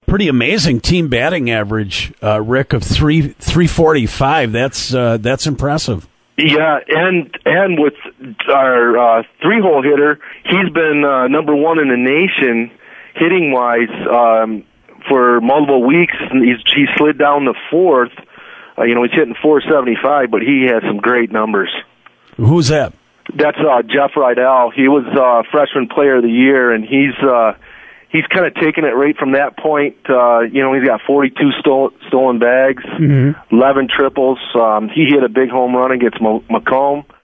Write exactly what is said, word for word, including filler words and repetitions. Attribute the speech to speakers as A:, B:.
A: pretty amazing team batting average, uh, Rick, of three three forty five. That's uh, that's impressive.
B: Yeah, and and with our uh, three hole hitter, he's been uh, number one in the nation hitting wise um, for multiple weeks. He's he slid down the fourth. Uh, you know, he's hitting four seventy five, but he has some great numbers.
A: Who's that?
B: That's uh, Jeff Rydell. He was uh, freshman player of the year, and he's uh, he's kind of taken it right from that point. Uh, you know, he's got forty-two stole, stolen bags, mm-hmm. eleven triples. Um, he hit a big home run against M- Macomb.